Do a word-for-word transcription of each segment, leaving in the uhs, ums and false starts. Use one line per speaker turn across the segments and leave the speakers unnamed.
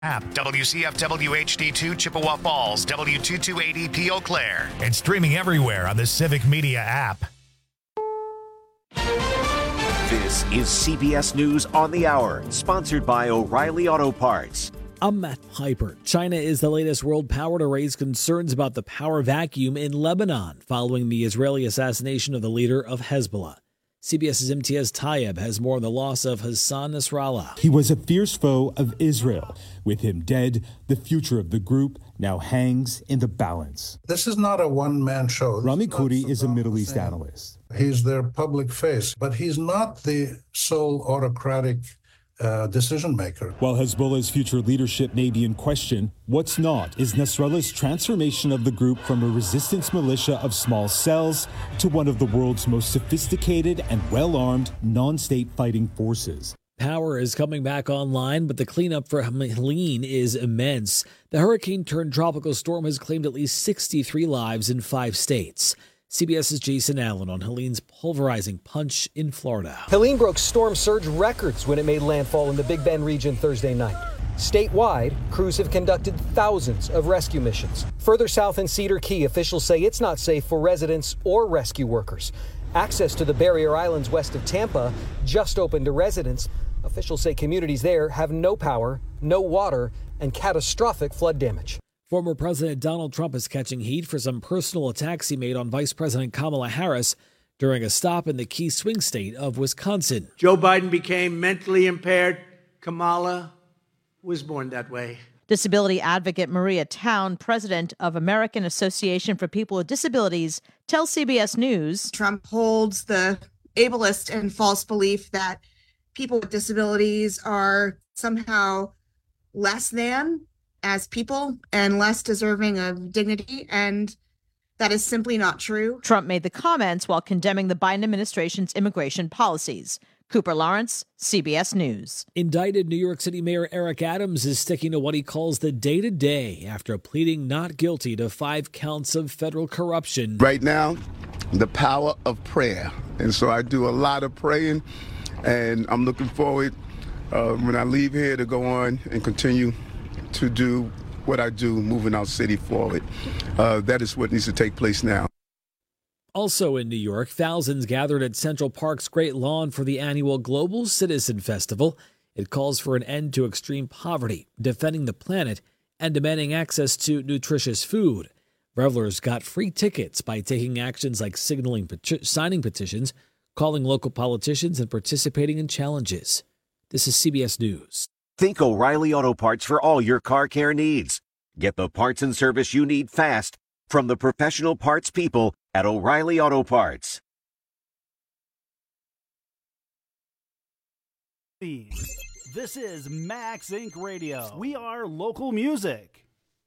App W C F W H D two Chippewa Falls, W two two eight E P Eau Claire, and streaming everywhere on the Civic Media app.
This is C B S News on the Hour, sponsored by O'Reilly Auto Parts.
I'm Matt Piper. China is the latest world power to raise concerns about the power vacuum in Lebanon following the Israeli assassination of the leader of Hezbollah. CBS's Imtiaz Tayeb has more on the loss of Hassan Nasrallah.
He was a fierce foe of Israel. With him dead, the future of the group now hangs in the balance.
This is not a one-man show.
Rami Khoury is a Middle East analyst.
He's their public face, but he's not the sole autocratic uh, decision maker.
While Hezbollah's future leadership may be in question, what's not is Nasrallah's transformation of the group from a resistance militia of small cells to one of the world's most sophisticated and well-armed non-state fighting forces.
Power is coming back online, but the cleanup for Helene is immense. The hurricane-turned tropical storm has claimed at least sixty-three lives in five states. CBS's Jason Allen on Helene's pulverizing punch in Florida.
Helene broke storm surge records when it made landfall in the Big Bend region Thursday night. Statewide, crews have conducted thousands of rescue missions. Further south in Cedar Key, officials say it's not safe for residents or rescue workers. Access to the barrier islands west of Tampa just opened to residents. Officials say communities there have no power, no water, and catastrophic flood damage.
Former President Donald Trump is catching heat for some personal attacks he made on Vice President Kamala Harris during a stop in the key swing state of Wisconsin.
Joe Biden became mentally impaired. Kamala was born that way.
Disability advocate Maria Town, president of American Association for People with Disabilities, tells C B S News.
Trump holds the ableist and false belief that people with disabilities are somehow less than as people and less deserving of dignity, and that is simply not true.
Trump made the comments while condemning the Biden administration's immigration policies. Cooper Lawrence, C B S News.
Indicted New York City Mayor Eric Adams is sticking to what he calls the day-to-day after pleading not guilty to five counts of federal corruption.
Right now, the power of prayer. And so I do a lot of praying, and I'm looking forward uh, when I leave here to go on and continue to do what I do, moving our city forward. Uh, that is what needs to take place now.
Also in New York, thousands gathered at Central Park's Great Lawn for the annual Global Citizen Festival. It calls for an end to extreme poverty, defending the planet, and demanding access to nutritious food. Revelers got free tickets by taking actions like signaling peti- signing petitions, calling local politicians, and participating in challenges. This is C B S News.
Think O'Reilly Auto Parts for all your car care needs. Get the parts and service you need fast from the professional parts people at O'Reilly Auto Parts.
This is Max Incorporated. Radio. We are local music.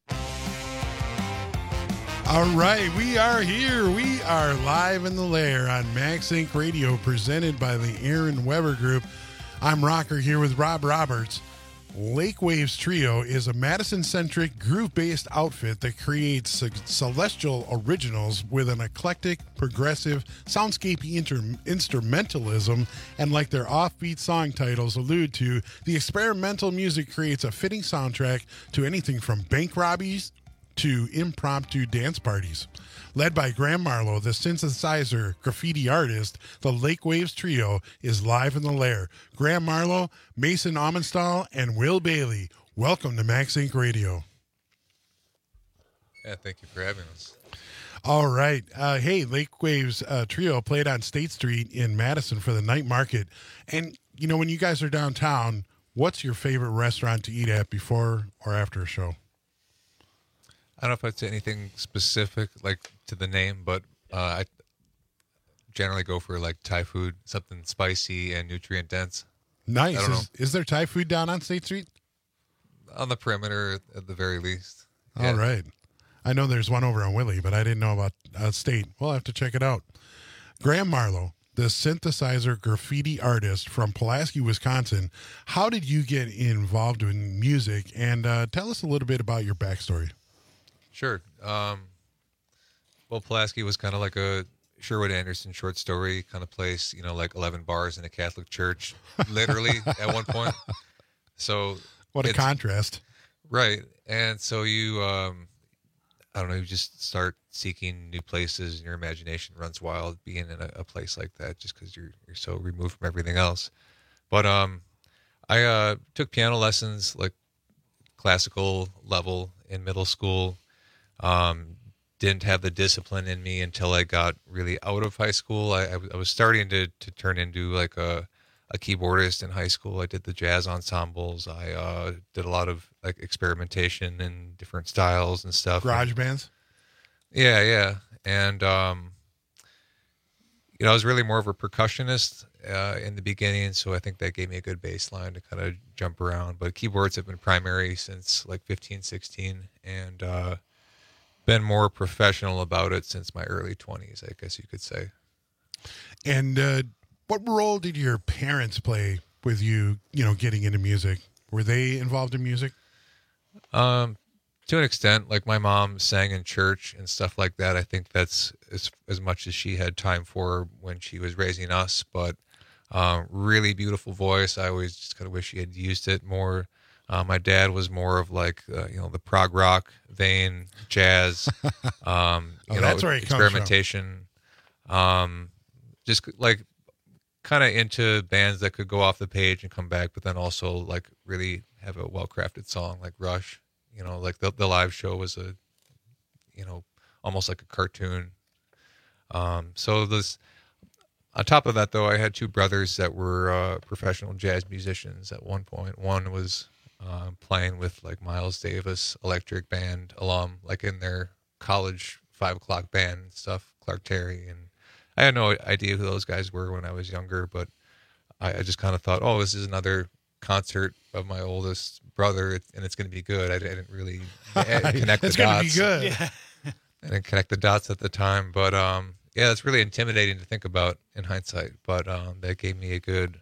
All right, we are here. We are live in the lair on Max Incorporated. Radio, presented by the Aaron Weber Group. I'm Rocker here with Rob Roberts. Lake Waves Trio is a Madison-centric, groove-based outfit that creates celestial originals with an eclectic, progressive, soundscapey inter- instrumentalism, and like their offbeat song titles allude to, the experimental music creates a fitting soundtrack to anything from bank robberies to impromptu dance parties. Led by Graham Marlowe, the synthesizer graffiti artist, the Lake Waves Trio is live in the lair. Graham Marlowe, Mason Amenstall, and Will Bailey, welcome to Max Incorporated. Radio.
Yeah, thank you for having us.
All right. Uh, hey, Lake Waves uh, Trio played on State Street in Madison for the night market. And, you know, when you guys are downtown, what's your favorite restaurant to eat at before or after a show?
I don't know if I'd say anything specific, like to the name, but uh, I generally go for like Thai food, something spicy and nutrient dense.
Nice. Is, is there Thai food down on State Street?
On the perimeter, at the very least.
Yeah. All right. I know there's one over on Willie, but I didn't know about uh, State. We'll have to check it out. Graham Marlowe, the synthesizer graffiti artist from Pulaski, Wisconsin. How did you get involved in music? And uh, tell us a little bit about your backstory.
Sure. Um, well, Pulaski was kind of like a Sherwood Anderson short story kind of place, you know, like eleven bars in a Catholic church, literally at one point. So
what a contrast.
Right. And so you, um, I don't know, you just start seeking new places and your imagination runs wild being in a, a place like that just because you're, you're so removed from everything else. But um, I uh, took piano lessons, like classical level in middle school. Um, didn't have the discipline in me until I got really out of high school. I, I, I was starting to, to turn into like a, a keyboardist in high school. I did the jazz ensembles. I uh, did a lot of like experimentation in different styles and stuff.
Garage
and,
bands?
Yeah, yeah. And, um, you know, I was really more of a percussionist uh, in the beginning, so I think that gave me a good baseline to kind of jump around. But keyboards have been primary since like fifteen, sixteen, and uh, been more professional about it since my early twenties, I guess you could say.
And uh, what role did your parents play with you, you know, getting into music? Were they involved in music?
Um, to an extent, like my mom sang in church and stuff like that. I think that's as, as much as she had time for when she was raising us, but um, really beautiful voice. I always just kind of wish she had used it more. Uh, my dad was more of like, uh, you know, the prog rock vein, jazz, um, you
oh,
know,
that's where it
experimentation, um, just like kind of into bands that could go off the page and come back, but then also like really have a well-crafted song like Rush. You know, like the the live show was a, you know, almost like a cartoon. Um, so this, on top of that though, I had two brothers that were uh, professional jazz musicians at one point. One was uh, playing with like Miles Davis Electric Band alum, like in their college five o'clock band and stuff, Clark Terry. And I had no idea who those guys were when I was younger, but I, I just kind of thought, oh, this is another concert of my oldest brother, and it's going to be good. I didn't really connect the
it's
dots.
It's going to be good.
Yeah. I didn't connect the dots at the time, but um, yeah, it's really intimidating to think about in hindsight. But um, that gave me a good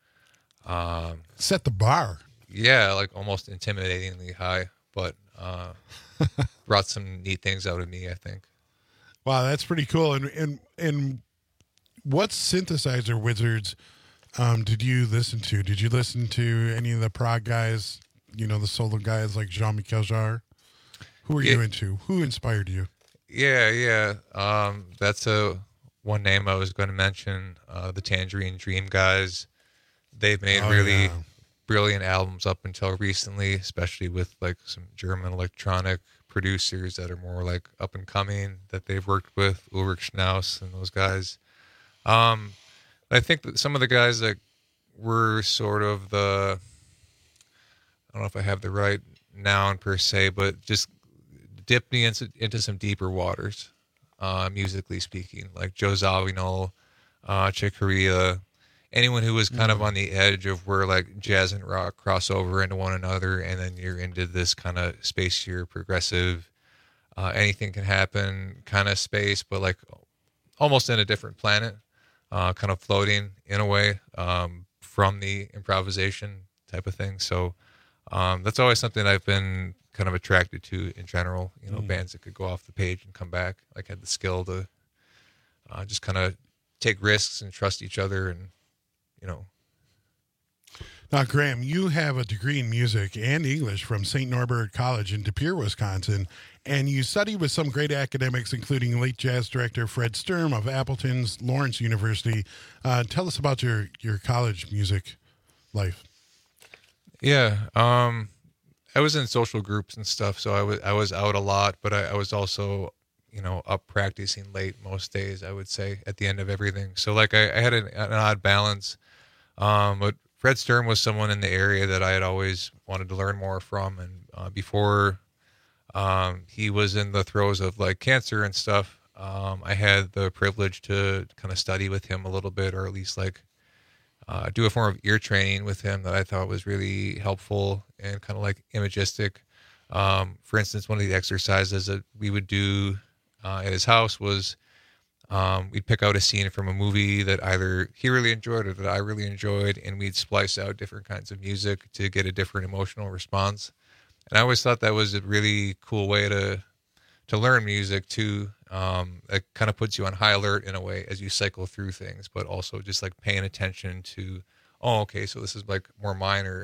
um,
set the bar.
Yeah, like almost intimidatingly high, but uh, brought some neat things out of me, I think.
Wow, that's pretty cool. And and and what synthesizer wizards um, did you listen to? Did you listen to any of the prog guys? You know, the solo guys like Jean-Michel Jarre. Who were yeah. you into? Who inspired you?
Yeah, yeah. Um, that's a one name I was going to mention. Uh, the Tangerine Dream guys. They've made oh, really yeah. brilliant albums up until recently, especially with like some German electronic producers that are more like up and coming that they've worked with, Ulrich Schnaus and those guys. Um, I think that some of the guys that were sort of the, I don't know if I have the right noun per se, but just dipped me into, into some deeper waters, uh, musically speaking, like Joe Zawinul, uh, Chick Corea, anyone who was kind mm. of on the edge of where like jazz and rock cross over into one another, and then you're into this kind of spacier, progressive, uh, anything can happen kind of space, but like almost in a different planet, uh, kind of floating in a way um, from the improvisation type of thing. So um, that's always something I've been kind of attracted to in general. You know, mm. bands that could go off the page and come back, like had the skill to uh, just kind of take risks and trust each other and, you know.
Now, Graham, you have a degree in music and English from Saint Norbert College in De Pere, Wisconsin, and you studied with some great academics, including late jazz director Fred Sturm of Appleton's Lawrence University. Uh, tell us about your, your college music life.
Yeah, um, I was in social groups and stuff, so I was I was out a lot, but I, I was also, you know, up practicing late most days, I would say, at the end of everything. So, like, I, I had an, an odd balance, um, but Fred Sturm was someone in the area that I had always wanted to learn more from. And uh, before um, he was in the throes of like cancer and stuff, um, I had the privilege to kind of study with him a little bit, or at least like uh, do a form of ear training with him that I thought was really helpful and kind of like imagistic. Um, for instance, one of the exercises that we would do uh, at his house was Um, we'd pick out a scene from a movie that either he really enjoyed or that I really enjoyed, and we'd splice out different kinds of music to get a different emotional response. And I always thought that was a really cool way to to learn music too. Um, it kind of puts you on high alert in a way as you cycle through things, but also just like paying attention to, oh, okay, so this is like more minor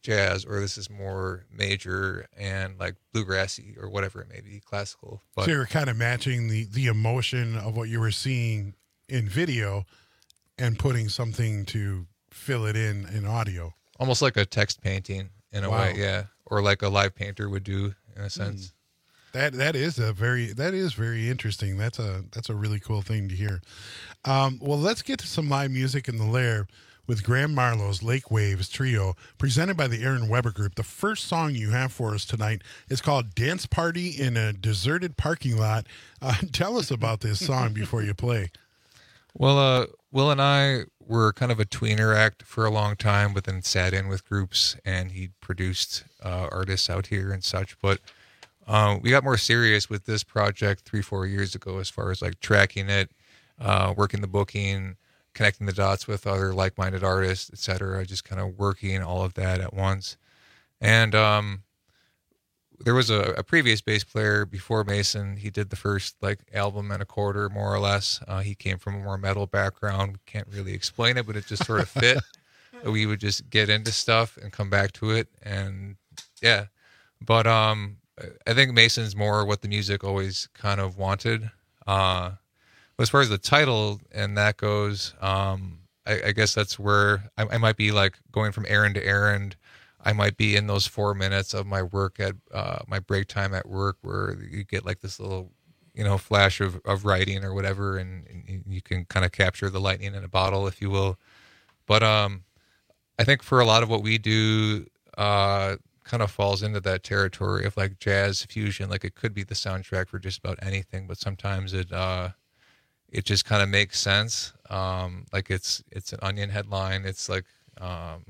jazz, or this is more major and like bluegrassy or whatever it may be, classical. But
so you're kind of matching the, the emotion of what you were seeing in video and putting something to fill it in in audio.
Almost like a text painting in a
Wow.
way, yeah. Or like a live painter would do in a sense.
Mm. That that is a very that is very interesting. That's a that's a really cool thing to hear. Um, well, let's get to some live music in the Lair with Graham Marlowe's Lake Waves Trio, presented by the Aaron Weber Group. The first song you have for us tonight is called "Dance Party in a Deserted Parking Lot." Uh, tell us about this song before you play.
Well, uh, Will and I were kind of a tweener act for a long time, but then sat in with groups, and he produced uh, artists out here and such. But um, we got more serious with this project three, four years ago, as far as like tracking it, uh, working the booking, connecting the dots with other like-minded artists, et cetera. Just kind of working all of that at once. And um, there was a, a previous bass player before Mason. He did the first like album and a quarter, more or less. Uh, he came from a more metal background. Can't really explain it, but it just sort of fit. We would just get into stuff and come back to it, and yeah. But um, I think Mason's more what the music always kind of wanted. Uh, but as far as the title and that goes, um, I, I guess that's where I, I might be like going from errand to errand. I might be in those four minutes of my work at uh, my break time at work, where you get like this little, you know, flash of, of writing or whatever, and, and you can kind of capture the lightning in a bottle, if you will. But um, I think for a lot of what we do, uh, kind of falls into that territory of like jazz fusion. Like it could be the soundtrack for just about anything, but sometimes it uh, it just kind of makes sense. Um, like it's it's an Onion headline. It's like um,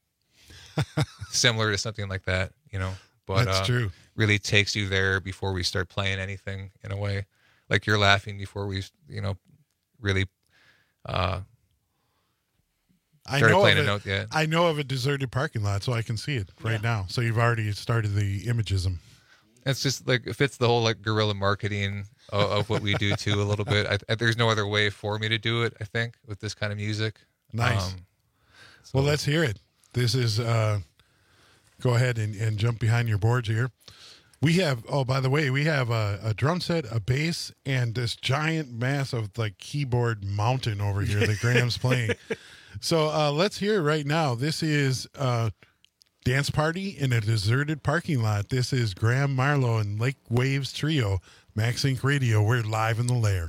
similar to something like that, you know. But
that's
uh,
true.
Really takes you there before we start playing anything, in a way. Like you're laughing before we, you know, really uh,
I
started
know
playing
of
a
it.
note yet.
I know of a deserted parking lot, so I can see it right
Yeah.
now. So you've already started the imagism.
It's just like it fits the whole like guerrilla marketing of, of what we do too a little bit. I, I, there's no other way for me to do it, I think, with this kind of music.
Nice.
Um,
Well, let's hear it. This is, uh, go ahead and, and jump behind your boards here. We have, oh, by the way, we have a, a drum set, a bass, and this giant mass of like keyboard mountain over here that Graham's playing. So uh, let's hear it right now. This is uh, Dance Party in a Deserted Parking Lot. This is Graham Marlowe and Lake Waves Trio, Max Inc Radio. We're live in the Lair.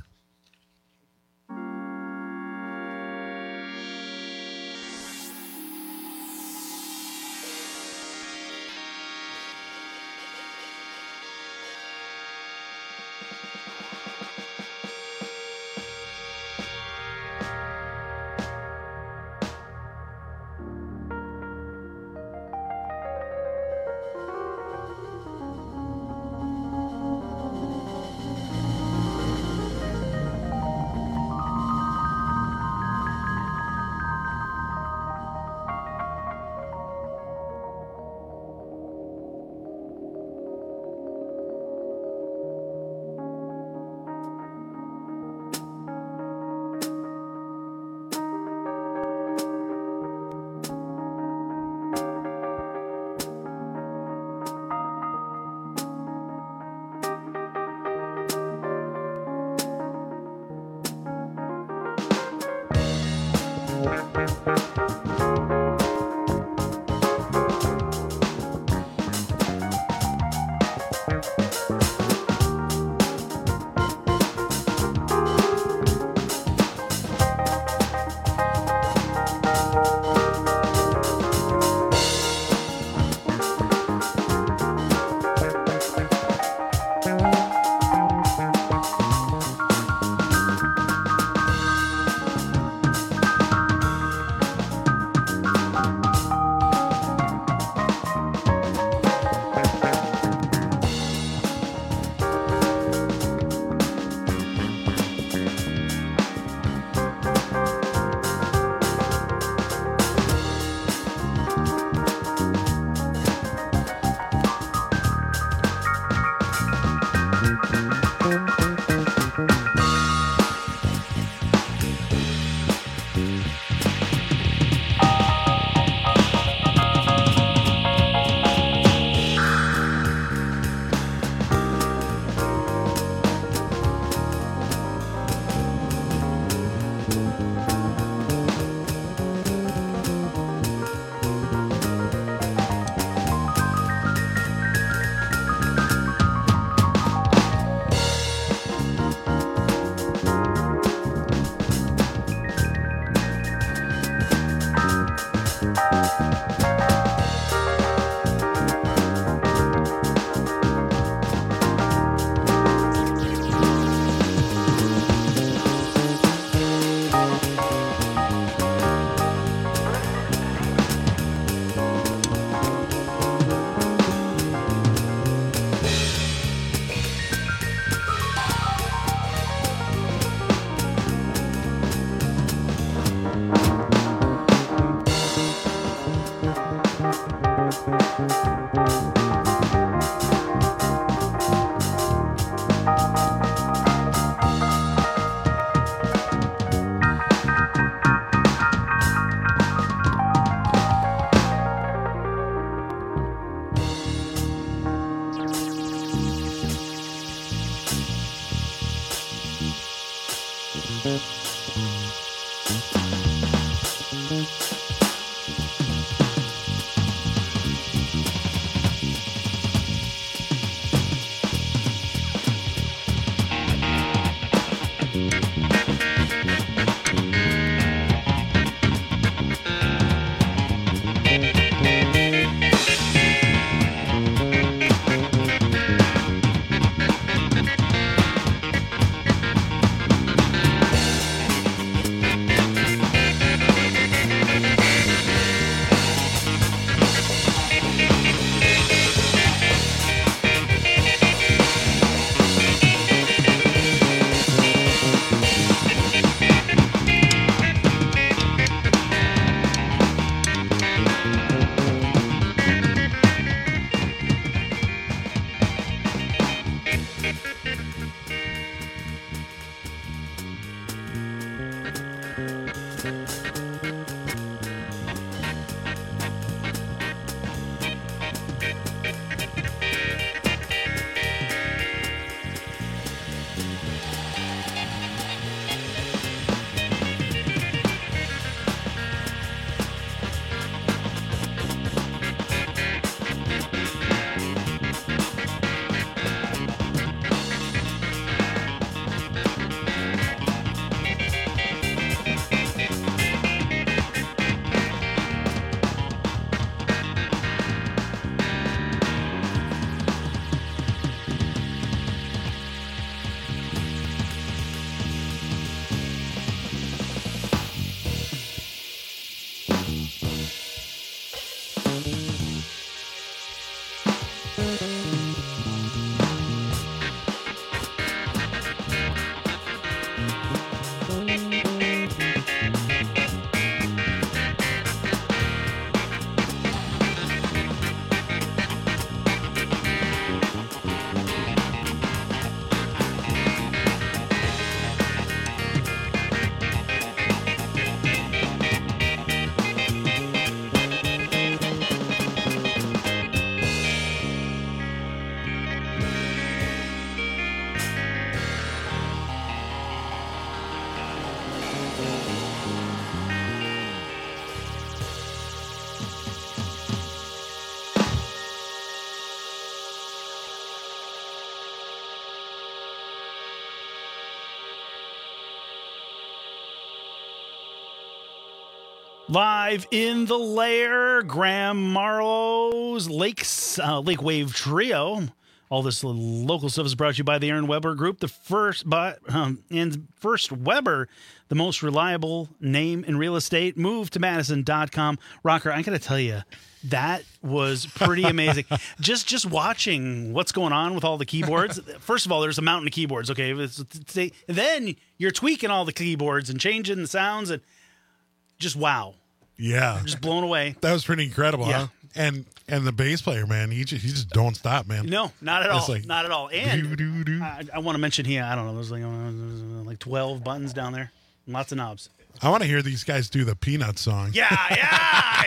Live in the lair, Graham Morrow's Lakes, uh, Lake Wave Trio. All this local stuff is brought to you by the Aaron Weber Group. The first, but um, and First Weber, the most reliable name in real estate. Move to Madison dot com. Rocker, I got to tell you, that was pretty amazing. just just watching what's going on with all the keyboards. First of all, there's a mountain of keyboards. Okay, it's, it's, then you're tweaking all the keyboards and changing the sounds and. Just wow.
Yeah.
Just blown away.
That was pretty incredible,
yeah.
huh? And and the bass player, man, he just, he just don't stop, man.
No, not at all.
Like,
not at all. And doo, doo, doo. I, I want to mention here, I don't know, there's like, uh, like twelve buttons down there. Lots of knobs.
I want to hear these guys do the Peanut song.
Yeah, yeah,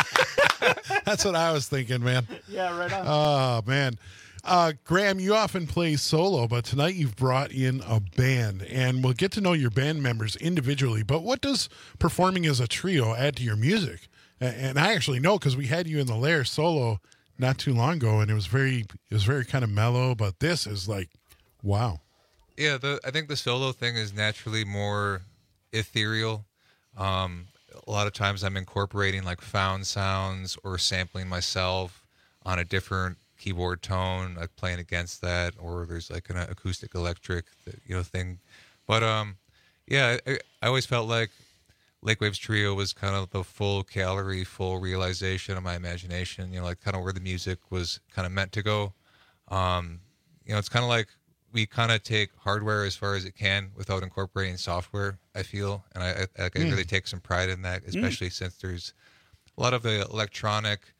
yeah.
That's what I was thinking, man.
Yeah, right on.
Oh, man. Uh, Graham, you often play solo, but tonight you've brought in a band, and we'll get to know your band members individually. But what does performing as a trio add to your music? And I actually know because we had you in the Lair solo not too long ago, and it was very, it was very kind of mellow. But this is like, wow.
Yeah, the I think the solo thing is naturally more ethereal. Um, a lot of times I'm incorporating like found sounds or sampling myself on a different keyboard tone, like playing against that, or there's like an acoustic electric, you know, thing. But um, yeah, I, I always felt like Lake Waves Trio was kind of the full calorie, full realization of my imagination. You know, like kind of where the music was kind of meant to go. Um, you know, it's kind of like we kind of take hardware as far as it can without incorporating software, I feel, and I, I, I mm. really take some pride in that, especially mm. since there's a lot of the electronic.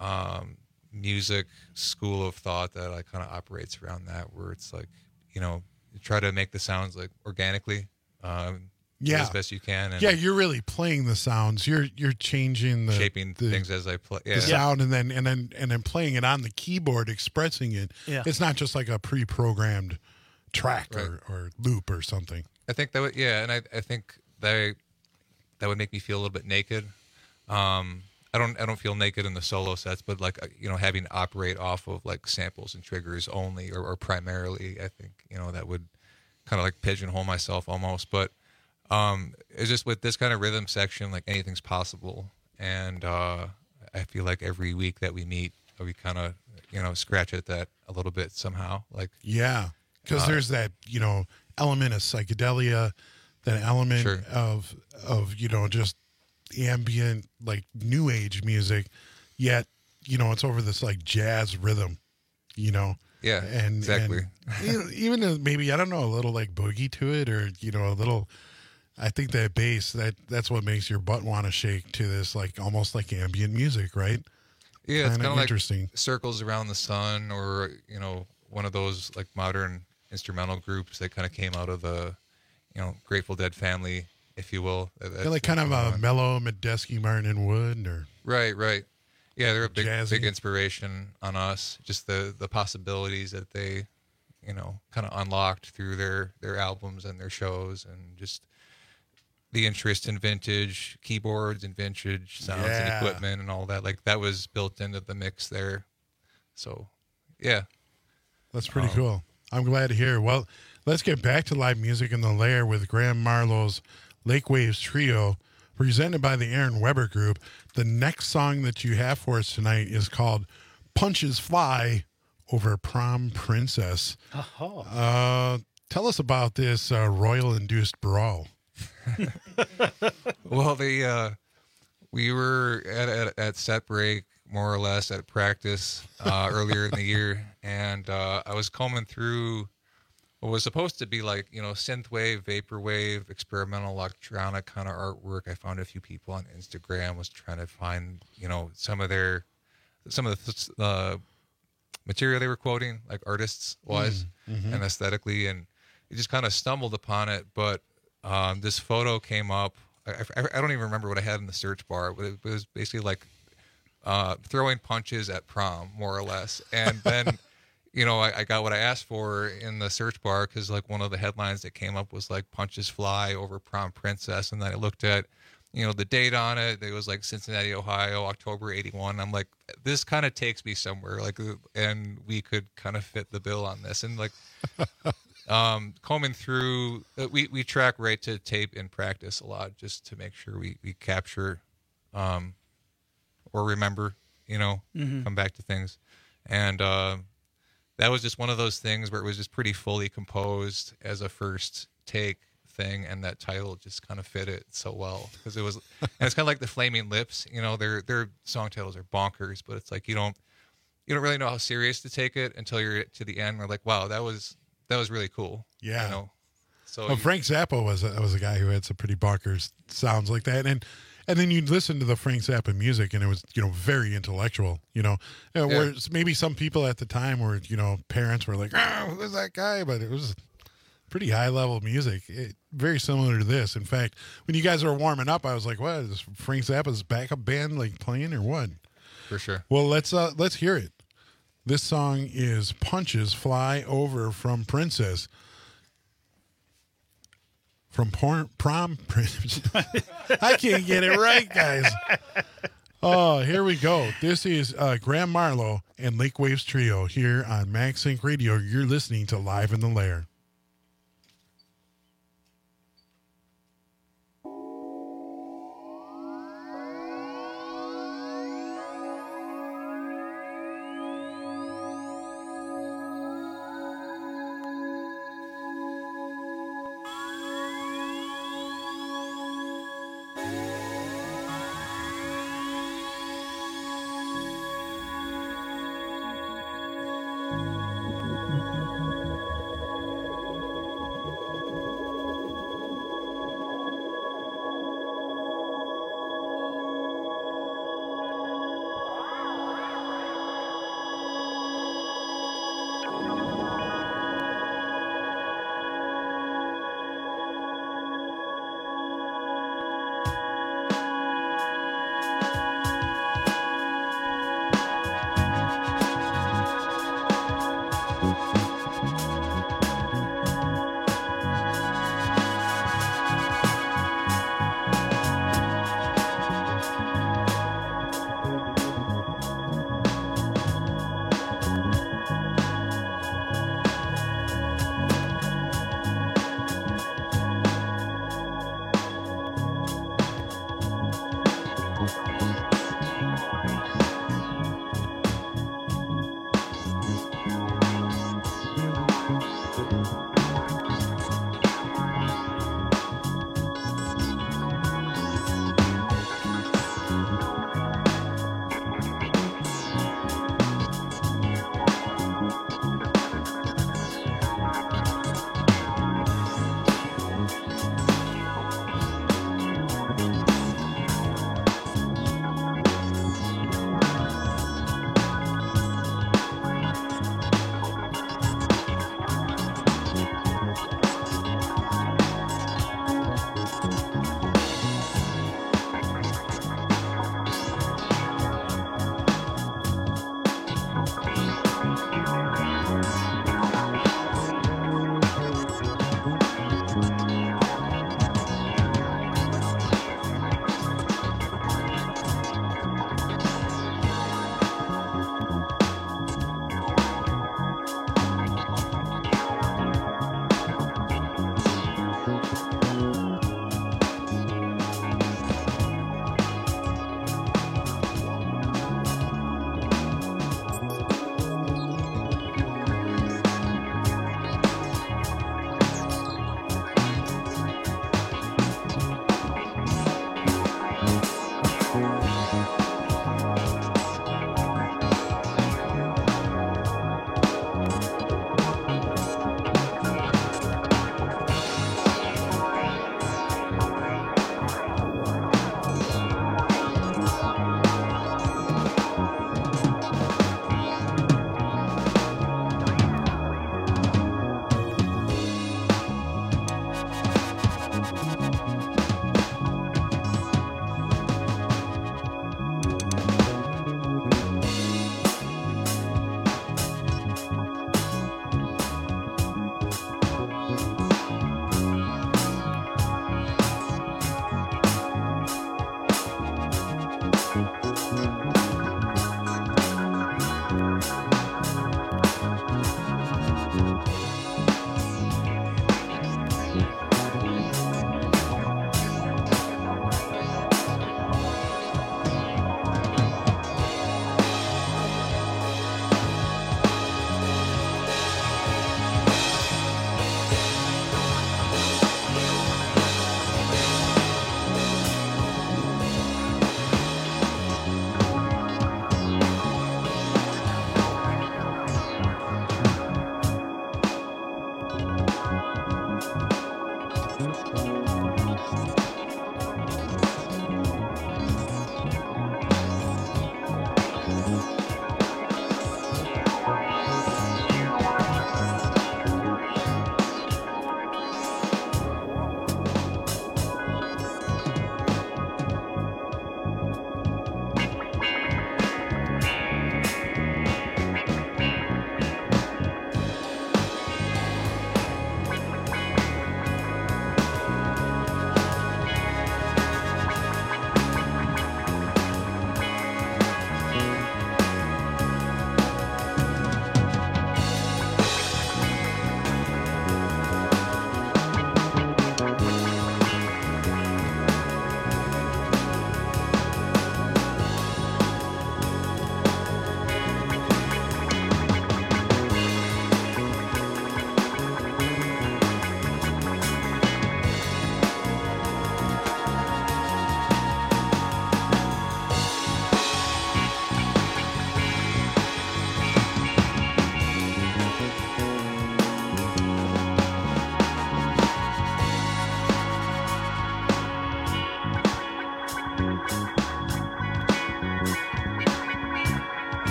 Um, music school of thought that like kind of operates around that, where it's like, you know, you try to make the sounds like organically, um,
yeah,
as best you can. And
yeah, you're really playing the sounds. You're you're changing the
shaping
the,
things as I play. Yeah.
The sound, and then and then and then playing it on the keyboard, expressing it.
Yeah.
It's not just like a pre-programmed track
right.
or, or loop or something.
I think that would, yeah, and I, I think that that would make me feel a little bit naked. Um, I don't I don't feel naked in the solo sets, but like you know, having to operate off of like samples and triggers only or, or primarily, I think you know that would kind of like pigeonhole myself almost. But um, it's just with this kind of rhythm section, like anything's possible, and uh, I feel like every week that we meet, we kind of you know scratch at that a little bit somehow. Like
yeah, because uh, there's that you know element of psychedelia, that element sure. of of you know just ambient like new age music, yet you know it's over this like jazz rhythm, you know.
Yeah,
and
exactly.
And even maybe I don't know a little like boogie to it, or you know a little. I think that bass that that's what makes your butt want to shake to this like almost like ambient music, right?
Yeah, it's kind of
interesting.
Like Circles Around the Sun, or you know one of those like modern instrumental groups that kind of came out of the you know Grateful Dead family, if you will.
Yeah, like kind of a mellow Medeski, Martin and Wood, or
right, right. Yeah, they're a big,
jazzy.
big inspiration on us. Just the the possibilities that they, you know, kind of unlocked through their their albums and their shows, and just the interest in vintage keyboards and vintage sounds yeah. and equipment and all that. Like that was built into the mix there. So, yeah,
that's pretty
um,
cool. I'm glad to hear. Well, let's get back to live music in the Lair with Graham Marlowe's Lake Waves Trio, presented by the Aaron Weber Group. The next song that you have for us tonight is called Punches Fly Over Prom Princess.
Oh.
Uh, tell us about this uh, royal-induced brawl.
Well, the uh, we were at, at, at set break, more or less, at practice uh, earlier in the year, and uh, I was combing through what was supposed to be like, you know, synthwave, vaporwave, experimental electronic kind of artwork. I found a few people on Instagram, was trying to find, you know, some of their, some of the uh, material they were quoting, like artists wise mm-hmm. and aesthetically, and you just kind of stumbled upon it. But um, this photo came up. I, I, I don't even remember what I had in the search bar, but it was basically like uh, throwing punches at prom, more or less. And then you know, I, I got what I asked for in the search bar, because like one of the headlines that came up was like Punches Fly Over Prom Princess. And then I looked at, you know, the date on it. It was like Cincinnati, Ohio, October eighty-one. I'm like, this kind of takes me somewhere, like, and we could kind of fit the bill on this. And like, um, combing through, we, we track right to tape in practice a lot, just to make sure we, we capture, um, or remember, you know, mm-hmm. come back to things. And, uh, that was just one of those things where it was just pretty fully composed as a first take thing, and that title just kind of fit it so well, because it was, and it's kind of like the Flaming Lips, you know, their their song titles are bonkers, but it's like you don't you don't really know how serious to take it until you're to the end. We're like, wow, that was that was really cool.
Yeah.
You know? So
well, you, Frank Zappa was a, was a guy who had some pretty bonkers sounds like that, and. And then you'd listen to the Frank Zappa music, and it was, you know, very intellectual, you know. Yeah. Whereas maybe some people at the time were, you know, parents were like, oh, who's that guy? But it was pretty high-level music, it, very similar to this. In fact, when you guys were warming up, I was like, what, is Frank Zappa's backup band, like, playing or what?
For sure.
Well, let's uh, let's hear it. This song is Punches Fly Over from Princess. From porn, prom, I can't get it right, guys. Oh, here we go. This is uh, Graham Marlowe and Lake Waves Trio here on MagSync Radio. You're listening to Live in the Lair.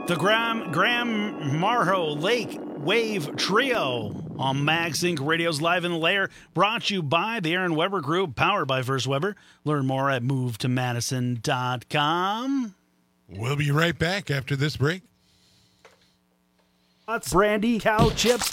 The Graham, Graham Marlowe Lake Wave Trio on Max Incorporated. Radio's Live in the Lair, brought to you by the Aaron Weber Group, powered by First Weber. Learn more at move to madison dot com.
We'll be right back after this break.
Nuts, brandy, cow chips,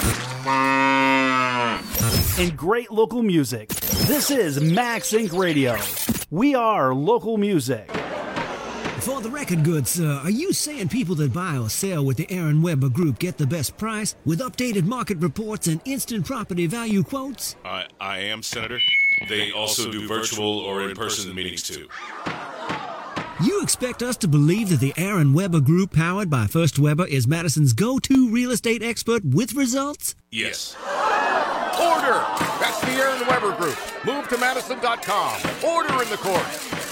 and great local music. This is Max Incorporated Radio. We are local music.
For the record, good sir, are you saying people that buy or sell with the Aaron Weber Group get the best price with updated market reports and instant property value quotes?
I, I am, Senator. They also do virtual or in-person meetings, too.
You expect us to believe that the Aaron Weber Group, powered by First Weber, is Madison's go-to real estate expert with results?
Yes.
Order! That's the Aaron Weber Group. move to madison dot com. Order in the court.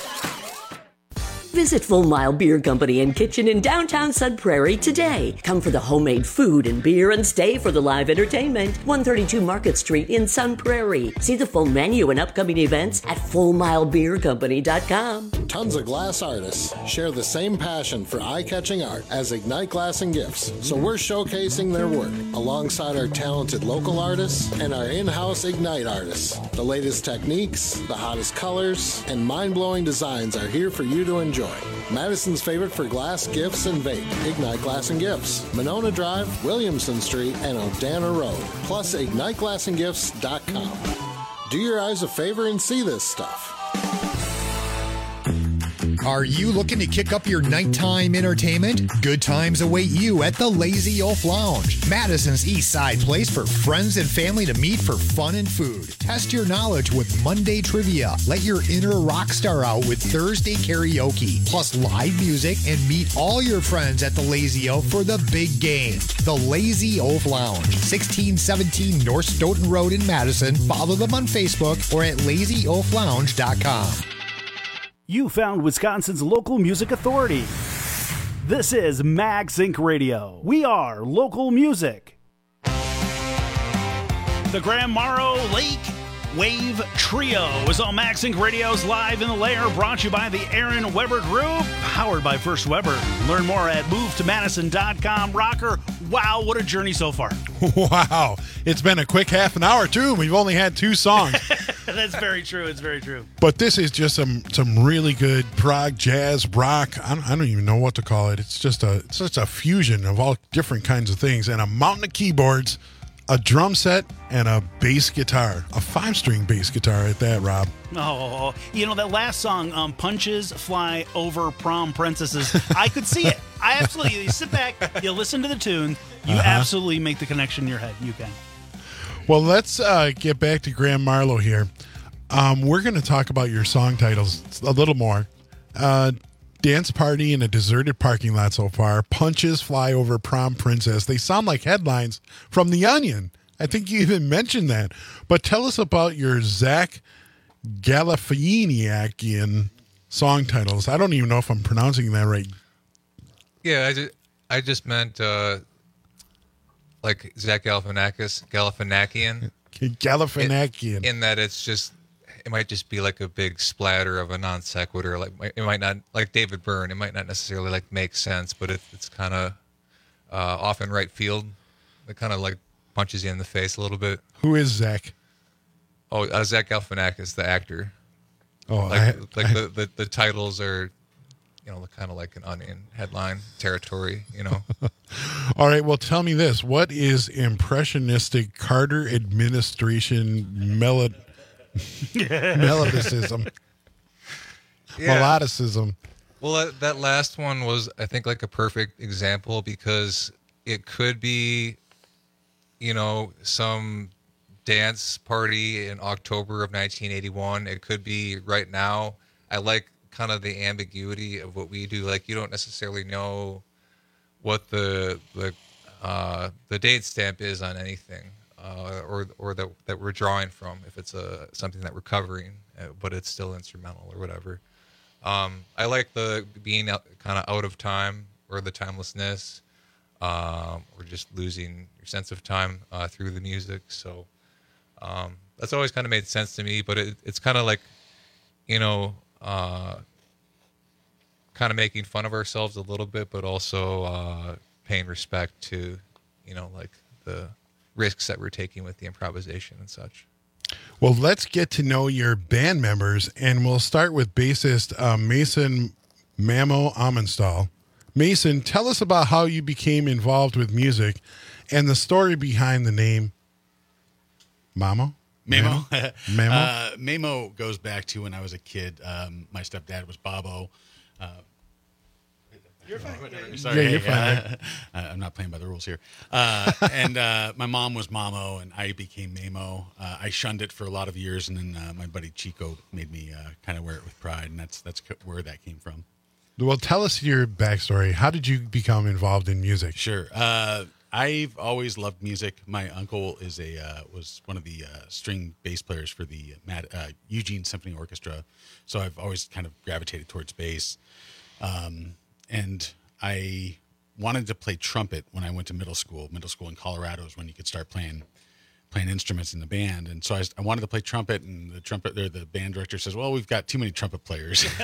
Visit Full Mile Beer Company and Kitchen in downtown Sun Prairie today. Come for the homemade food and beer and stay for the live entertainment. one thirty-two Market Street in Sun Prairie. See the full menu and upcoming events at full mile beer company dot com.
Tons of glass artists share the same passion for eye-catching art as Ignite Glass and Gifts, so we're showcasing their work alongside our talented local artists and our in-house Ignite artists. The latest techniques, the hottest colors, and mind-blowing designs are here for you to enjoy. Madison's favorite for glass, gifts, and vape. Ignite Glass and Gifts. Monona Drive, Williamson Street, and Odana Road. Plus, ignite glass and gifts dot com. Do your eyes a favor and see this stuff.
Are you looking to kick up your nighttime entertainment? Good times await you at the Lazy Oaf Lounge, Madison's East Side place for friends and family to meet for fun and food. Test your knowledge with Monday trivia. Let your inner rock star out with Thursday karaoke, plus live music, and meet all your friends at the Lazy Oaf for the big game. The Lazy Oaf Lounge, sixteen seventeen North Stoughton Road in Madison. Follow them on Facebook or at lazy oaf lounge dot com.
You found Wisconsin's local music authority. This is Max Incorporated Radio. We are local music. The Graham Morrow Lake Wave Trio is on Max Incorporated Radio's Live in the Lair, brought to you by the Aaron Weber Group, powered by First Weber. Learn more at move to madison dot com. Rocker, wow, what a journey so far.
Wow. It's been a quick half an hour, too. We've only had two songs.
That's very true. It's very true.
But this is just some some really good prog, jazz, rock. I don't, I don't even know what to call it. It's just a it's just a fusion of all different kinds of things. And a mountain of keyboards, a drum set, and a bass guitar. A five-string bass guitar at that, Rob.
Oh, you know, that last song, um, Punches Fly Over Prom Princesses, I could see it. I absolutely, you sit back, you listen to the tune, you uh-huh. absolutely make the connection in your head. You can.
Well, let's uh, get back to Graham Marlowe here. Um, we're going to talk about your song titles a little more. Uh, Dance Party in a Deserted Parking Lot so far. Punches Fly Over Prom Princess. They sound like headlines from The Onion. I think you even mentioned that. But tell us about your Zach Galifianiakian song titles. I don't even know if I'm pronouncing that right.
Yeah, I just, I just meant... Uh like Zach Galifianakis, Galifianakian.
Galifianakian.
In, in that it's just, it might just be like a big splatter of a non sequitur. Like it might not, like David Byrne, it might not necessarily like make sense, but it, it's kind of uh, off in right field. It kind of like punches you in the face a little bit.
Who is Zach?
Oh, uh, Zach Galifianakis, the actor.
Oh,
like
I,
like
I,
the, the the titles are, you know, kind of like an Onion headline territory, you know.
All right, well, tell me this. What is impressionistic Carter administration melod- melodicism?
Yeah.
Melodicism.
Well, that, that last one was, I think, like a perfect example because it could be, you know, some dance party in October of nineteen eighty-one. It could be right now. I like kind of the ambiguity of what we do. Like, you don't necessarily know what the the uh, the date stamp is on anything, uh, or or that that we're drawing from. If it's a something that we're covering, uh, but it's still instrumental or whatever. Um, I like the being kind of out of time or the timelessness, um, or just losing your sense of time uh, through the music. So um, that's always kind of made sense to me. But it, it's kind of like, you know. Uh, kind of making fun of ourselves a little bit, but also uh, paying respect to, you know, like the risks that we're taking with the improvisation and such.
Well, let's get to know your band members, and we'll start with bassist uh, Mason Mamo Amenstal. Mason, tell us about how you became involved with music and the story behind the name Mamo.
Mamo.
Mamo.
Uh, Mamo goes back to when I was a kid. Um, my stepdad was Bobo. Uh, You're fine. Sorry,
yeah, you're
hey,
fine.
Uh, I'm not playing by the rules here. Uh, and uh, my mom was Mamo, and I became Mamo. Uh, I shunned it for a lot of years, and then uh, my buddy Chico made me uh, kind of wear it with pride, and that's that's where that came from.
Well, tell us your backstory. How did you become involved in music?
Sure. Uh, I've always loved music. My uncle is a uh, was one of the uh, string bass players for the Mad, uh, Eugene Symphony Orchestra, so I've always kind of gravitated towards bass. Um, and I wanted to play trumpet when I went to middle school. Middle school in Colorado is when you could start playing playing instruments in the band. And so I, I wanted to play trumpet, and the trumpet there, the band director says, well, we've got too many trumpet players. so,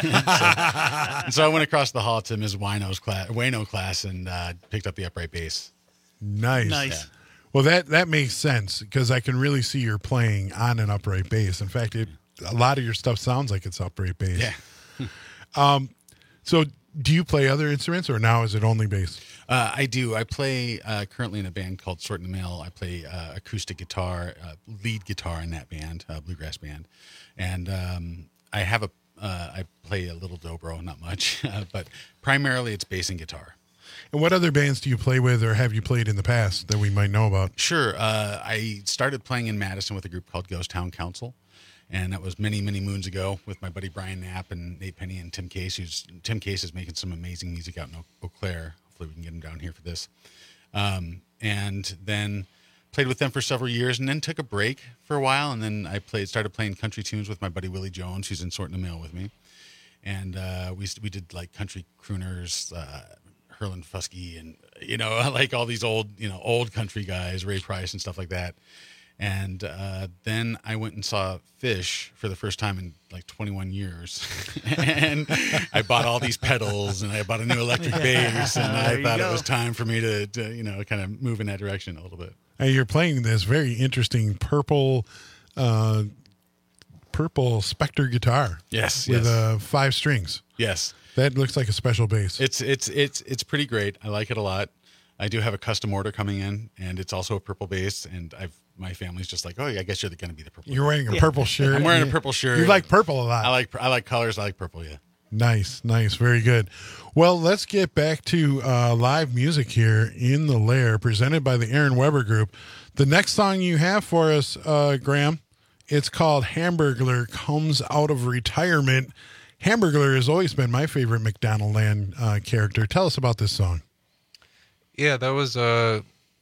and so I went across the hall to Miz Wino's class, Wayno class, and uh, picked up the upright bass.
Nice.
Nice.
Yeah. Well, that, that makes sense because I can really see you're playing on an upright bass. In fact, it, a lot of your stuff sounds like it's upright bass.
Yeah.
um, so do you play other instruments, or now is it only bass?
Uh, I do. I play uh, currently in a band called Sort in the Mail. I play uh, acoustic guitar, uh, lead guitar in that band, uh, bluegrass band, and um, I have a. Uh, I play a little dobro, not much, uh, but primarily it's bass and guitar.
And what other bands do you play with, or have you played in the past that we might know about?
Sure. Uh, I started playing in Madison with a group called Ghost Town Council. And that was many, many moons ago with my buddy Brian Knapp and Nate Penny and Tim Case. Who's Tim Case is making some amazing music out in Eau Claire. Hopefully we can get him down here for this. Um, and then played with them for several years, and then took a break for a while. And then I played, started playing country tunes with my buddy Willie Jones, who's in Sort in the Mail with me. And uh, we we did like country crooners, uh, Herlin Fusky, and you know like all these old you know old country guys, Ray Price and stuff like that. And uh, then I went and saw Fish for the first time in like twenty-one years. And I bought all these pedals, and I bought a new electric bass, and I thought it was time for me to, to, you know, kind of move in that direction a little bit.
And you're playing this very interesting purple, uh, purple Spectre guitar.
Yes,
with
yes.
Uh, five strings.
Yes,
that looks like a special bass.
It's it's it's it's pretty great. I like it a lot. I do have a custom order coming in, and it's also a purple bass, and I've. My family's just like, oh, yeah, I guess you're going to be the purple.
You're wearing a yeah. purple shirt.
I'm wearing
yeah.
a purple shirt.
You like purple a lot.
I like I like colors. I like purple, yeah.
Nice, nice. Very good. Well, let's get back to uh, live music here in the Lair, presented by the Aaron Weber Group. The next song you have for us, uh, Graham, it's called Hamburglar Comes Out of Retirement. Hamburglar has always been my favorite McDonald Land uh, character. Tell us about this song.
Yeah, that was... Uh...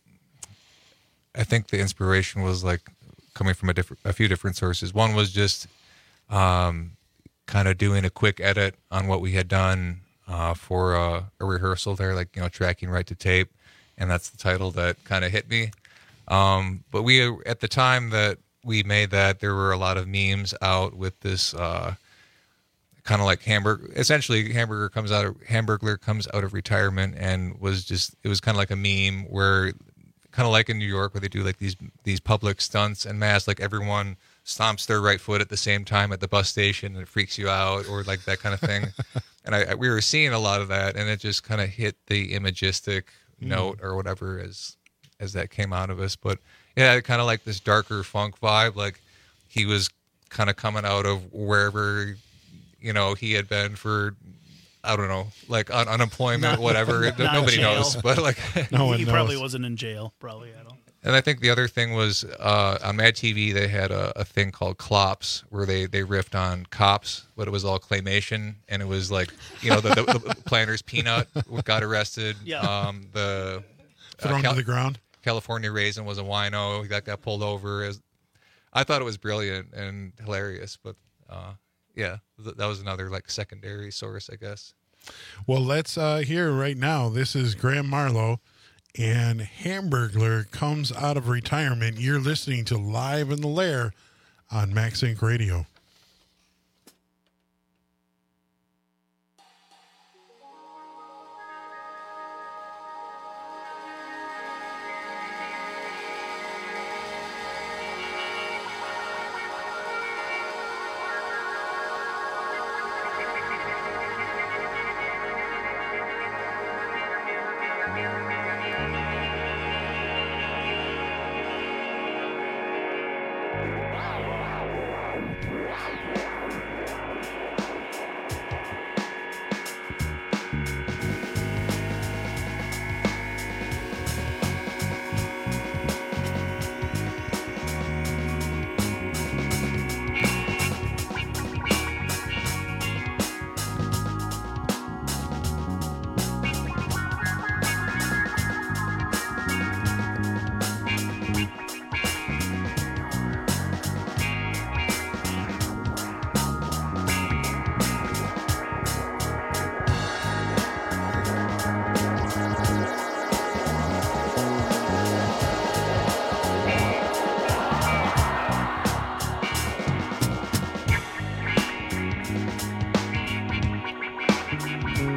I think the inspiration was like coming from a different, a few different sources. One was just um, kind of doing a quick edit on what we had done uh, for a, a rehearsal there, like, you know, tracking right to tape. And that's the title that kind of hit me. Um, but we, at the time that we made that, there were a lot of memes out with this uh, kind of like hamburger, essentially hamburger comes out of, Hamburglar comes out of retirement, and was just, it was kind of like a meme where, kind of like in New York where they do like these these public stunts en masse, like everyone stomps their right foot at the same time at the bus station and it freaks you out, or like that kind of thing. And I, I we were seeing a lot of that, and it just kind of hit the imagistic mm. note or whatever as as that came out of us. But yeah, kind of like this darker funk vibe, like he was kind of coming out of wherever, you know, he had been for, I don't know, like un- unemployment,
not,
whatever.
Not
Nobody
jail.
knows, but like
no
he
one
probably
knows.
wasn't in jail. Probably, I don't.
And I think the other thing was uh, on Mad T V they had a, a thing called Clops, where they they riffed on Cops, but it was all claymation, and it was like, you know, the, the, the Planters Peanut got arrested.
Yeah.
Um, the
thrown
uh, Cal-
to the ground.
California Raisin was a wino that got pulled over. As I thought it was brilliant and hilarious, but uh, yeah, th- that was another like secondary source, I guess.
Well, let's uh, hear right now. This is Graham Marlowe, and Hamburglar Comes Out of Retirement. You're listening to Live in the Lair on Max Inc Radio.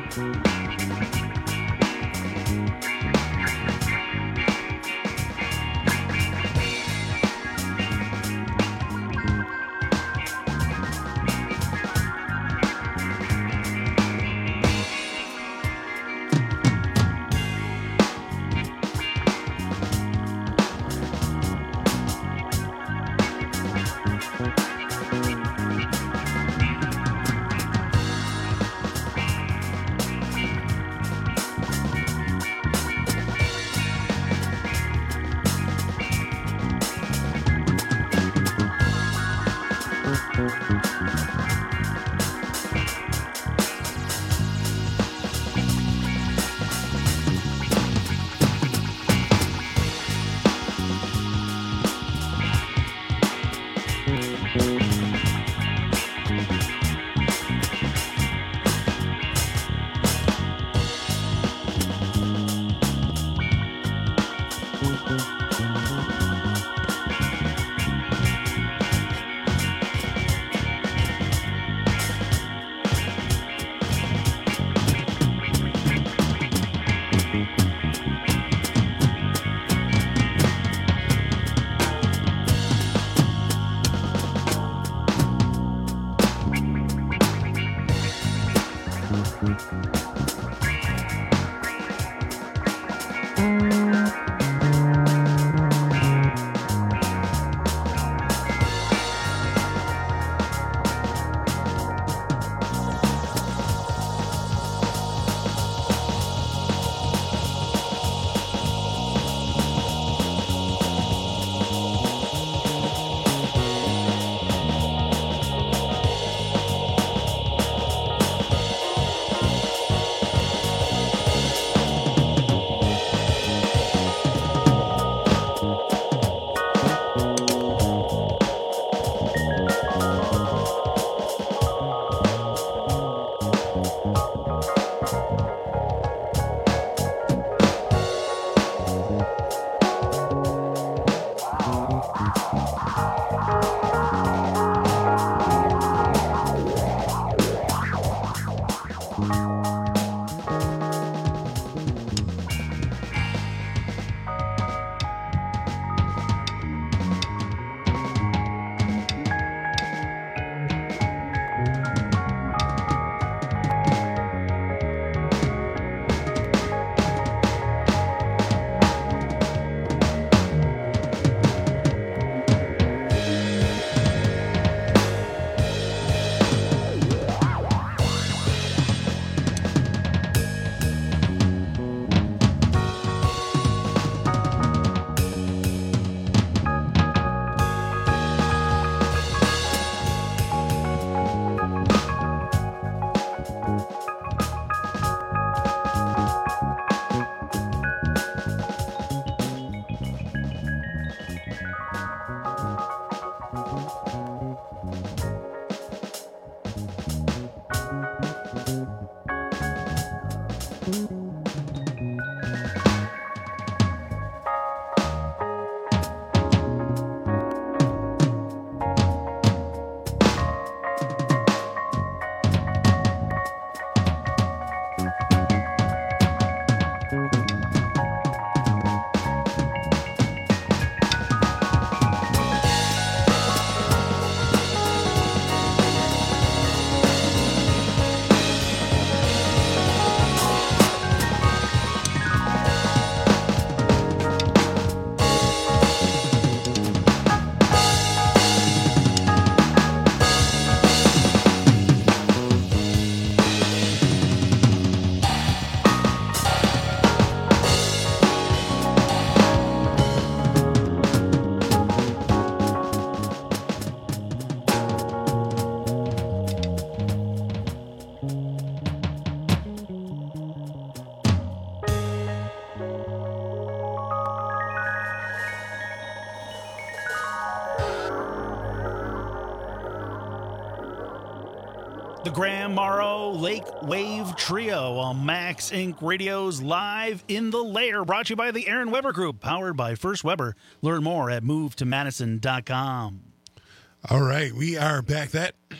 The Graham Morrow Lake Wave Trio on Max Incorporated. Radio's Live in the Lair, brought to you by the Aaron Weber Group, powered by First Weber. Learn more at move to madison dot com.
All right, we are back. That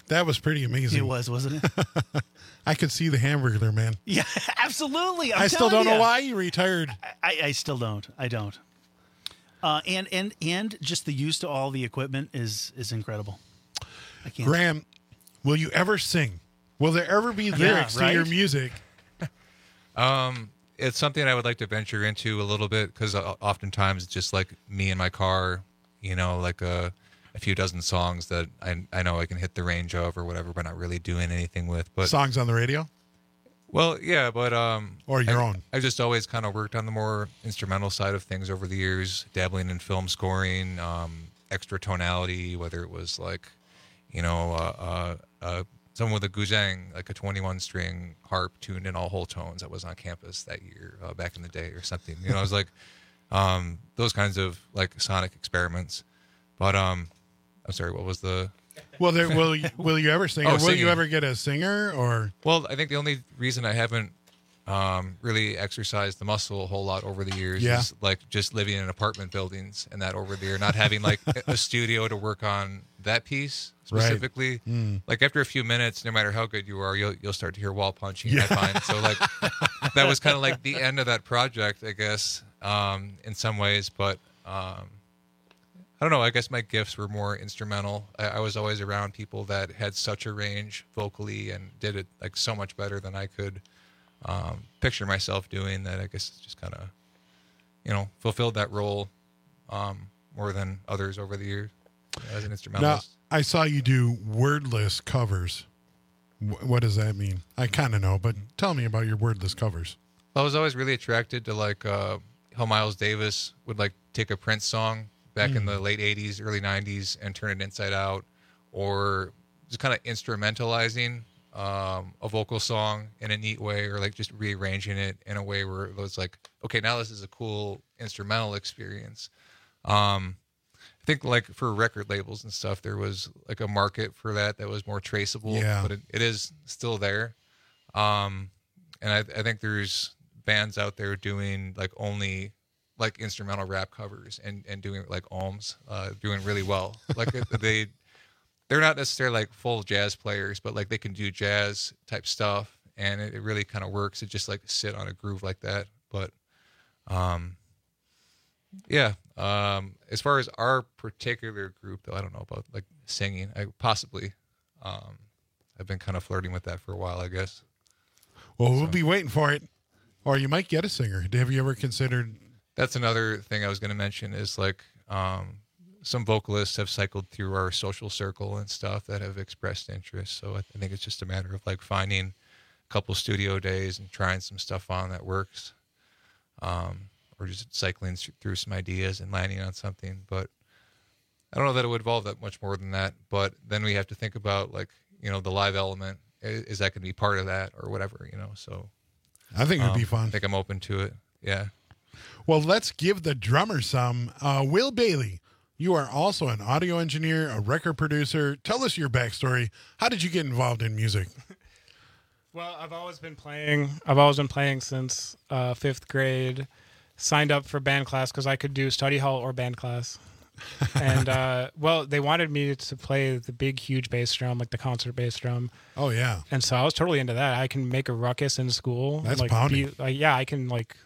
That was pretty amazing.
It was, wasn't it?
I could see the Hamburglar Man.
Yeah, absolutely. I'm
I still don't
you.
know why you retired.
I, I still don't. I don't. Uh, and and and just the use to all the equipment is is incredible. I can't.
Graham, will you ever sing? Will there ever be lyrics
yeah, right?
to your music?
Um, it's something I would like to venture into a little bit because oftentimes it's just like me in my car, you know, like a, a few dozen songs that I I know I can hit the range of or whatever, but not really doing anything with. But
songs on the radio?
Well, yeah, but um,
or your
I,
own.
I've just always kind of worked on the more instrumental side of things over the years, dabbling in film scoring, um, extra tonality, whether it was like, you know, uh, uh, uh, someone with a guzheng, like a twenty-one string harp tuned in all whole tones that was on campus that year, uh, back in the day or something. You know, it was like um, those kinds of like sonic experiments. But um, I'm sorry, what was the?
Well, there, will you, will you ever sing?
Oh,
or will
singing.
you ever get a singer? Or
well, I think the only reason I haven't um, really exercised the muscle a whole lot over the years
Yeah.
is like just living in apartment buildings and that over there, not having like a studio to work on that piece specifically.
Right. Mm.
Like after a few minutes, no matter how good you are, you'll you'll start to hear wall punching.
Yeah.
I find so like that was kind of like the end of that project, I guess, um, in some ways, but. Um, I don't know. I guess my gifts were more instrumental. I, I was always around people that had such a range vocally and did it like so much better than I could um, picture myself doing. That I guess just kind of, you know, fulfilled that role um, more than others over the years as an instrumentalist.
Now, I saw you do wordless covers. W- what does that mean? I kind of know, but tell me about your wordless covers.
I was always really attracted to like uh, how Miles Davis would like take a Prince song back mm. in the late eighties, early nineties, and turn it inside out, or just kind of instrumentalizing um, a vocal song in a neat way, or like just rearranging it in a way where it was like, okay, now this is a cool instrumental experience. Um, I think like for record labels and stuff, there was like a market for that that was more traceable,
Yeah.
but it, it is still there. Um, and I, I think there's bands out there doing like only like instrumental rap covers and, and doing like ohms, uh, doing really well. Like they, they're not necessarily like full jazz players, but like they can do jazz type stuff, and it, it really kind of works to just like sit on a groove like that. But, um, yeah, um, as far as our particular group, though, I don't know about like singing. I possibly, um, I've been kind of flirting with that for a while, I guess.
Well, we'll be waiting for it, or you might get a singer. Have you ever considered?
That's another thing I was going to mention is like um, some vocalists have cycled through our social circle and stuff that have expressed interest. So I, I think it's just a matter of like finding a couple studio days and trying some stuff on that works, um, or just cycling through some ideas and landing on something. But I don't know that it would involve that much more than that. But then we have to think about like, you know, the live element. Is, is that going to be part of that or whatever, you know? So
I think it'd
um,
be fun.
I think I'm open to it. Yeah.
Well, let's give the drummer some. Uh, Will Bailey, you are also an audio engineer, a record producer. Tell us your backstory. How did you get involved in music?
Well, I've always been playing. I've always been playing since uh, fifth grade. Signed up for band class because I could do study hall or band class. and uh, well, they wanted me to play the big, huge bass drum, like the concert bass drum.
Oh yeah.
And so I was totally into that. I can make a ruckus in school.
That's
like,
pounding.
be, like, yeah, I can like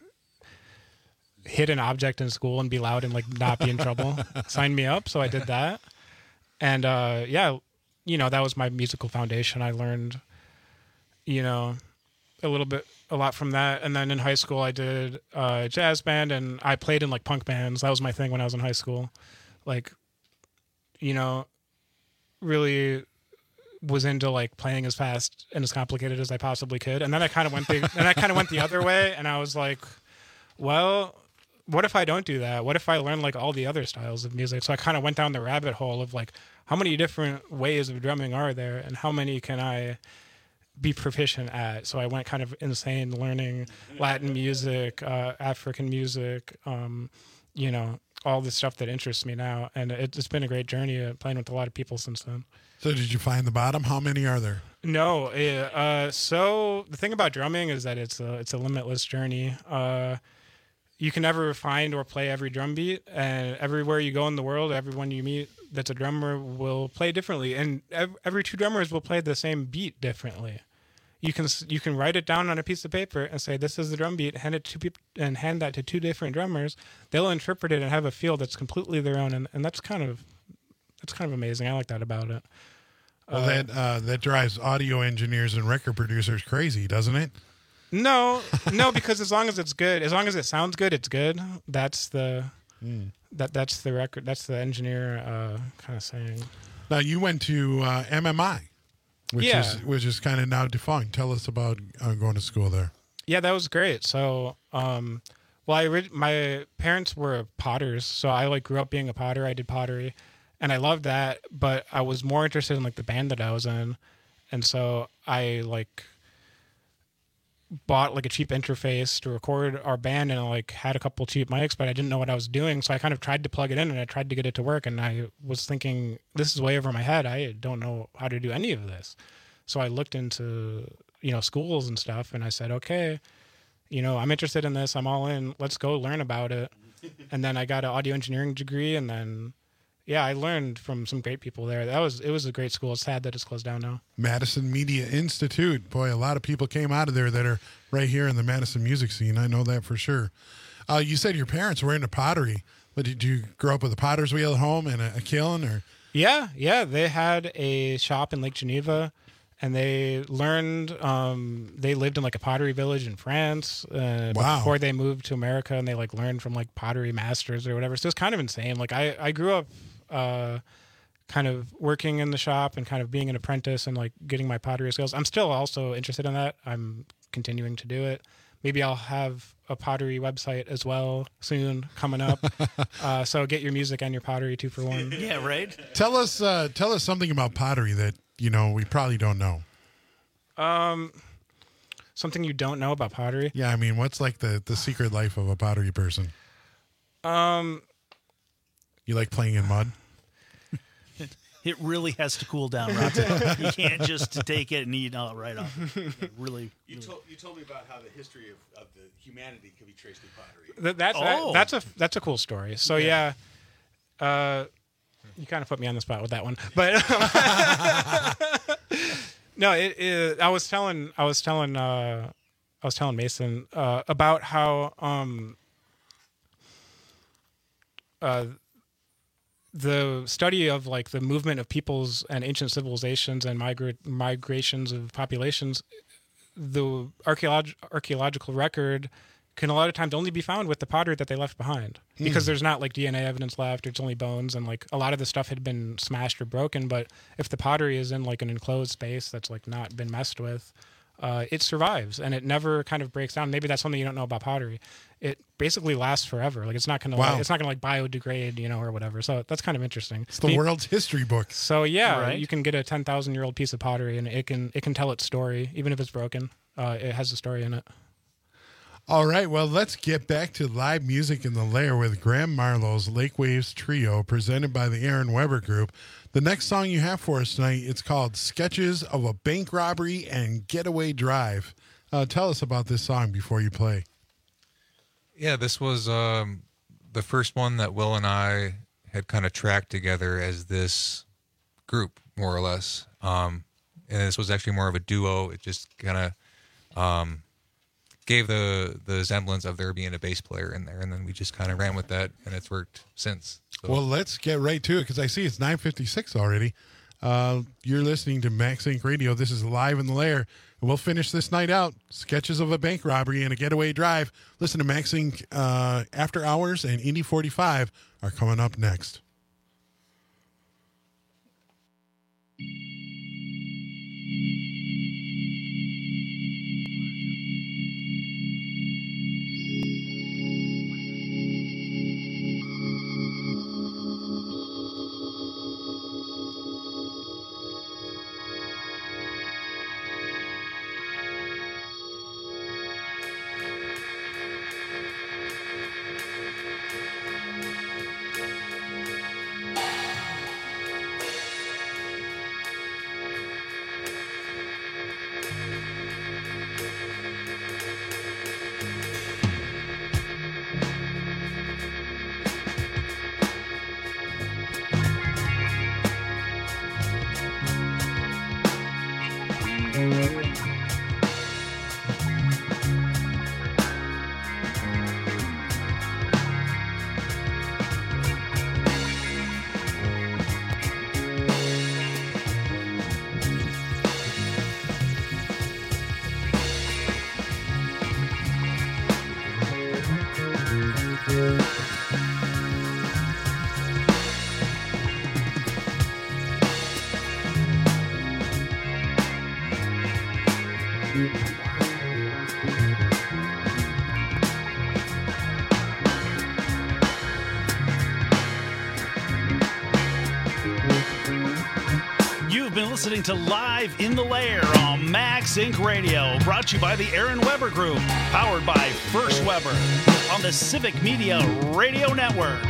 hit an object in school and be loud and like not be in trouble. Sign me up. So I did that. And uh, yeah, you know, that was my musical foundation. I learned, you know, a little bit, a lot from that. And then in high school, I did uh, jazz band, and I played in like punk bands. That was my thing when I was in high school. Like, you know, really was into like playing as fast and as complicated as I possibly could. And then I kind of went the, and I kind of went the other way, and I was like, well, what if I don't do that? What if I learn like all the other styles of music? So I kind of went down the rabbit hole of like, how many different ways of drumming are there, and how many can I be proficient at? So I went kind of insane learning Latin music, uh, African music, um, you know, all the stuff that interests me now. And it, it's been a great journey uh, playing with a lot of people since then.
So did you find the bottom? How many are there?
No. Uh, so the thing about drumming is that it's a, it's a limitless journey. Uh, you can never find or play every drum beat, and everywhere you go in the world, everyone you meet, that's a drummer will play differently, and ev- every two drummers will play the same beat differently. You can s- you can write it down on a piece of paper and say this is the drum beat, hand it to people, and hand that to two different drummers. They'll interpret it and have a feel that's completely their own, and, and that's kind of that's kind of amazing. I like that about it.
Well,
Uh,
that uh, that drives audio engineers and record producers crazy, doesn't it?
No, no, because as long as it's good, as long as it sounds good, it's good. That's the
Mm.
that that's the record. That's the engineer uh, kind of saying.
Now you went to uh, M M I, which
Yeah.
is which is kind of now defunct. Tell us about uh, going to school there.
Yeah, that was great. So, um, well, I ori- my parents were potters, so I like grew up being a potter. I did pottery, and I loved that. But I was more interested in like the band that I was in, and so I like bought like a cheap interface to record our band, and I like had a couple cheap mics, but I didn't know what I was doing, so I kind of tried to plug it in and I tried to get it to work, and I was thinking this is way over my head. I don't know how to do any of this. So I looked into, you know, schools and stuff, and I said, okay, you know, I'm interested in this. I'm all in. Let's go learn about it. And then I got an audio engineering degree, and then yeah, I learned from some great people there. That was it was a great school. It's sad that it's closed down now.
Madison Media Institute. Boy, a lot of people came out of there that are right here in the Madison music scene. I know that for sure. Uh, you said your parents were into pottery, but did you grow up with a potter's wheel at home and a, a kiln, or?
Yeah, yeah. They had a shop in Lake Geneva, and they learned. Um, they lived in like a pottery village in France uh,
Wow.
before they moved to America, and they like learned from like pottery masters or whatever. So it's kind of insane. Like I, I grew up uh, kind of working in the shop and kind of being an apprentice and like getting my pottery skills. I'm still also interested in that. I'm continuing to do it. Maybe I'll have a pottery website as well soon coming up. uh, so get your music and your pottery two for one.
Yeah, right.
Tell us, uh, tell us something about pottery that you know we probably don't know.
Um, something you don't know about pottery?
Yeah, I mean, what's like the the secret life of a pottery person?
Um,
You like playing in mud?
It really has to cool down, Rob. You can't just take it and eat it right off. It really.
You told you told me about how the history of, of the humanity could be traced through pottery.
Th- that's that-
Oh.
that's a that's a cool story. So yeah,
Yeah.
uh, you kind of put me on the spot with that one, but no, it, it. I was telling I was telling uh, I was telling Mason uh, about how um, uh, the study of like the movement of peoples and ancient civilizations and migra- migrations of populations, the archeolog- archaeological record can a lot of times only be found with the pottery that they left behind, because
Mm.
there's not like D N A evidence left. It's only bones, and like a lot of the stuff had been smashed or broken. But if the pottery is in like an enclosed space that's like not been messed with, uh, it survives and it never kind of breaks down. Maybe that's something you don't know about pottery. It basically lasts forever. Like it's not gonna
Wow.
like, it's not gonna like biodegrade, you know, or whatever. So that's kind of interesting.
It's the world's history book.
So yeah,
Right.
you can get a ten thousand year old piece of pottery, and it can it can tell its story, even if it's broken. Uh, it has a story in it.
All right, well, let's get back to live music in the lair with Graham Marlowe's Lake Waves Trio, presented by the Aaron Weber Group. The next song you have for us tonight, it's called Sketches of a Bank Robbery and Getaway Drive. Uh, tell us about this song before you play.
Yeah, this was um, the first one that Will and I had kind of tracked together as this group, more or less. Um, and this was actually more of a duo. It just kind of um, gave the the semblance of there being a bass player in there, and then we just kind of ran with that, and it's worked since. So.
Well, let's get right to it, because I see it's nine fifty-six already. Uh, you're listening to Max Inc Radio. This is Live in the Lair, and we'll finish this night out. Sketches of a Bank Robbery and a Getaway Drive. Listen to Max Inc uh, After Hours and Indie forty-five are coming up next.
You've been listening to Live in the Lair on Max Inc Radio, brought to you by the Aaron Weber Group, powered by First Weber on the Civic Media Radio Network.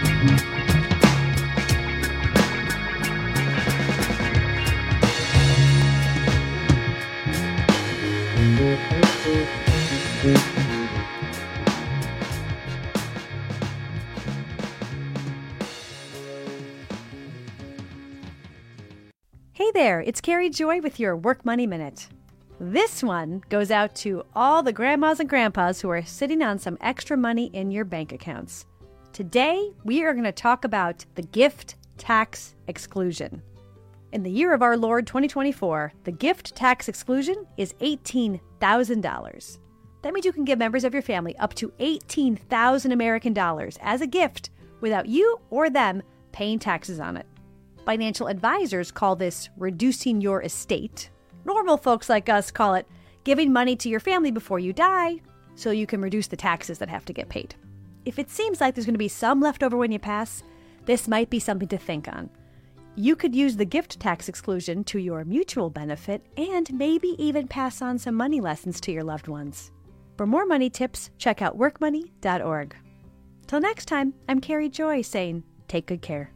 Hey there, it's Carrie Joy with your Work Money Minute. This one goes out to all the grandmas and grandpas who are sitting on some extra money in your bank accounts. Today, we are going to talk about the gift tax exclusion. In the year of our Lord twenty twenty-four, the gift tax exclusion is eighteen thousand dollars. That means you can give members of your family up to eighteen thousand American dollars as a gift without you or them paying taxes on it. Financial advisors call this reducing your estate. Normal folks like us call it giving money to your family before you die so you can reduce the taxes that have to get paid. If it seems like there's going to be some left over when you pass, this might be something to think on. You could use the gift tax exclusion to your mutual benefit and maybe even pass on some money lessons to your loved ones. For more money tips, check out work money dot org. Till next time, I'm Carrie Joy saying, take good care.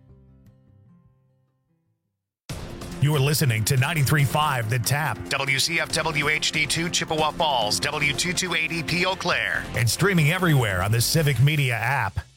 You're listening to ninety-three point five The Tap, W C F W H D two Chippewa Falls, W two two eighty P Eau Claire, and streaming everywhere on the Civic Media app.